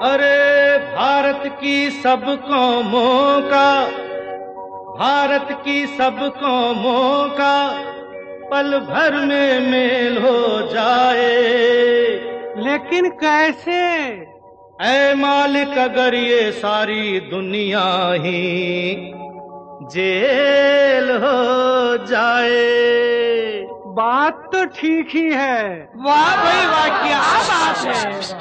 अरे भारत की सब कौमों का, भारत की सब कौमों का पल भर में मेल हो जाए। लेकिन कैसे? ऐ मालिक अगर ये सारी दुनिया ही जेल हो जाए। बात तो ठीक ही है। वाह भाई वाह, क्या बात है।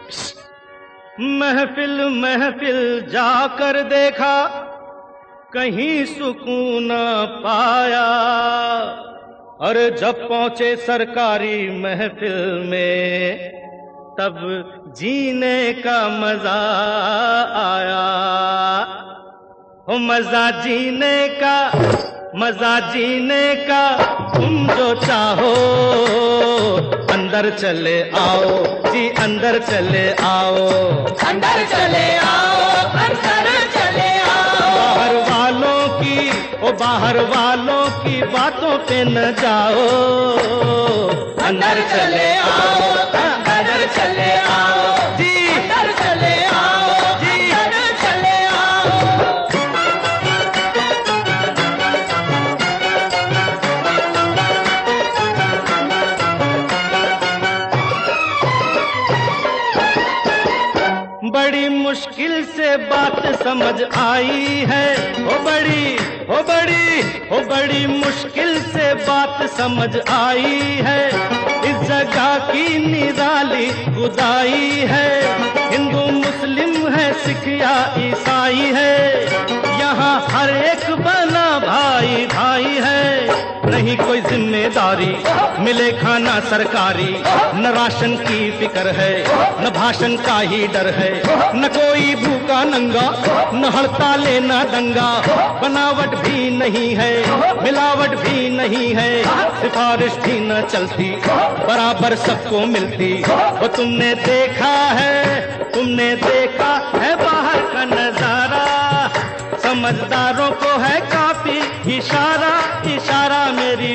महफिल महफिल जाकर देखा, कहीं सुकून न पाया। और जब पहुंचे सरकारी महफिल में, तब जीने का मजा आया। हो मजा जीने का, मजा जीने का, तुम जो चाहो अंदर चले आओ जी, अंदर चले आओ, अंदर चले आओ, अंदर चले आओ। बाहर वालों की, ओ बाहर वालों की बातों पे न जाओ, अंदर चले आओ, अंदर चले आओ जी, अंदर चले आओ जी, अंदर चले आओ। बड़ी मुश्किल से बात समझ आई है, ओ बड़ी मुश्किल से बात समझ आई है। इस जगह की निराली खुदाई है, हिंदू मुस्लिम है, सिख या ईसाई है, यहाँ हर एक बना भाई भाई है। नहीं कोई जिम्मेदारी, मिले खाना सरकारी, न राशन की फिक्र है, न भाषण का ही डर है, न कोई भूखा नंगा, न हड़ताले न दंगा। बनावट भी नहीं है, मिलावट भी नहीं है, सिफारिश भी न चलती, बराबर सबको मिलती। वो तुमने देखा है, तुमने देखा है बाहर का नजारा, समझदारों को है काफी इशारा, इशारा। मेरी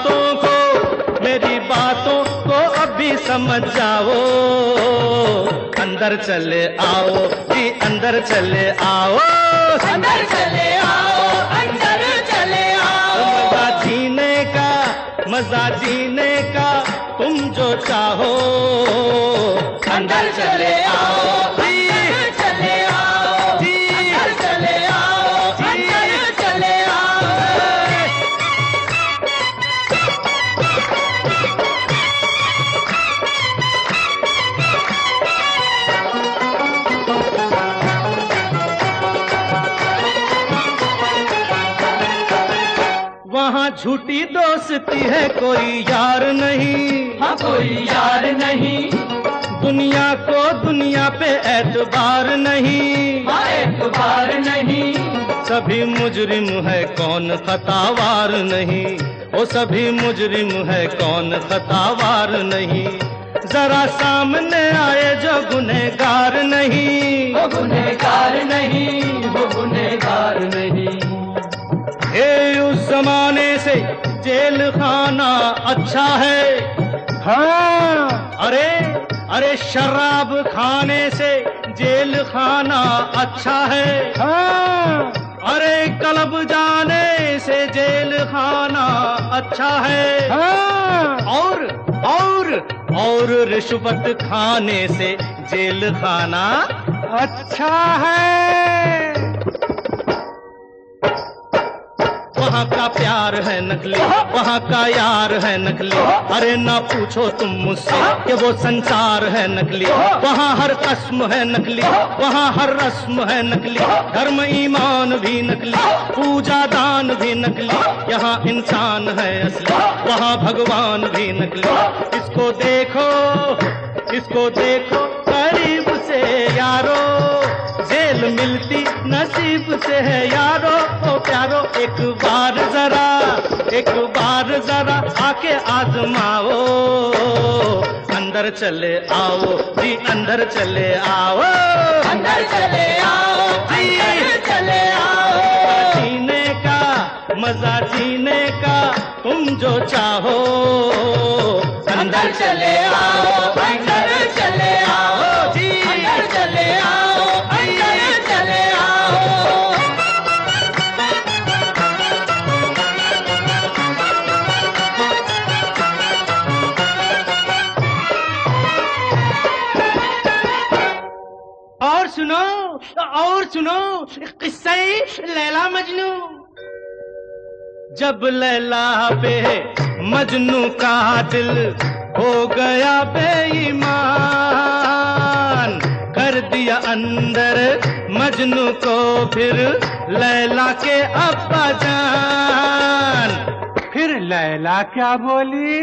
बातों को अभी समझ जाओ, अंदर चले आओ जी, अंदर चले आओ, अंदर चले आओ, अंदर चले आओ। मजा जीने का, मजा जीने का, तुम जो चाहो अंदर चले आओ जी, अंदर चले आओ जी, अंदर चले आओ, अंदर चले आओ। वहाँ झूठी दोस्ती है, कोई यार नहीं, हाँ कोई यार नहीं, दुनिया को दुनिया पे एतबार नहीं, हाँ एतबार नहीं। सभी मुजरिम है, कौन खतावार नहीं, ओ सभी मुजरिम है, कौन खतावार नहीं। जरा सामने आए जो गुनहगार नहीं, वो गुनहगार नहीं, वो गुनहगार नहीं। ये उस जमाने से जेल खाना अच्छा है। हाँ, अरे शराब खाने से जेल खाना अच्छा है। हाँ, अरे क्लब जाने से जेल खाना अच्छा है। हाँ। और रिश्वत खाने से जेल खाना अच्छा है। वहाँ का प्यार है नकली, वहाँ का यार है नकली। अरे ना पूछो तुम मुझसे कि वो संसार है नकली। वहाँ हर रस्म है नकली, वहाँ हर रस्म है नकली। धर्म ईमान भी नकली, पूजा दान भी नकली। यहाँ इंसान है असली, वहाँ भगवान भी नकली। इसको देखो करीब से यारो, जेल मिलती नसीब से है यारो। ओ प्यारो एक बार जरा आके आजमाओ, अंदर चले आओ जी, अंदर चले आओ, अंदर चले आओ जी, अंदर चले आओ। जीने का, मजा जीने का, तुम जो चाहो अंदर चले आओ, अंदर चले आओ जी, अंदर चले आओ। और सुनो किस्सा लैला मजनू। जब लैला पे मजनू का दिल हो गया बेईमान, कर दिया अंदर मजनू को फिर लैला के अब्बा जान। फिर लैला क्या बोली?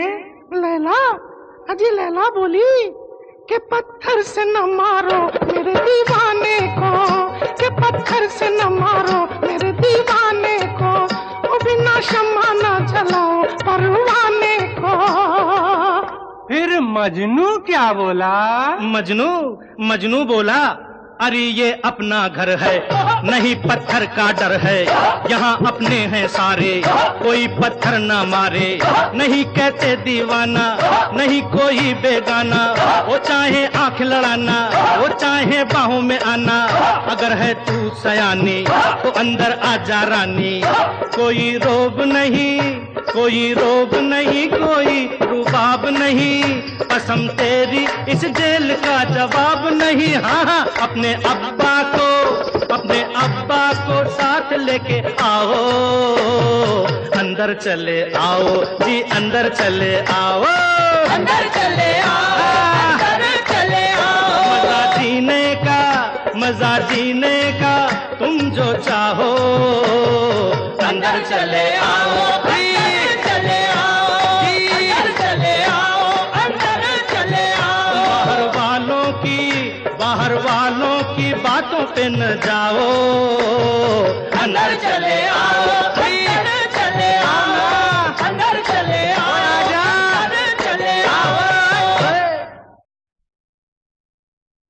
लैला बोली कि पत्थर से न मारो मेरे दीवाने को, कि पत्थर से न मारो मेरे दीवाने को, वो बिना शम्मा न जलाओ परवाने को। फिर मजनू क्या बोला? मजनू बोला, अरे ये अपना घर है, नहीं पत्थर का डर है, यहाँ अपने हैं सारे, कोई पत्थर ना मारे, नहीं कहते दीवाना, नहीं कोई बेगाना, वो चाहे आंख लड़ाना, वो चाहे बाहों में आना, अगर है तू सयानी तो अंदर आजा रानी, कोई रोब नहीं, कोई रुबाब नहीं, कसम तेरी इस जेल का जवाब नहीं। हाँ, अपने अब्बा को साथ लेके आओ, अंदर चले आओ जी, अंदर चले आओ, अंदर चले आओ, अंदर चले आओ। मजा जीने का तुम जो चाहो, अंदर चले आओ, अंदर चले आओ, अंदर चले आओ, अंदर चले आओ। बाहर वालों की बातों पे न जाओ, अंदर चले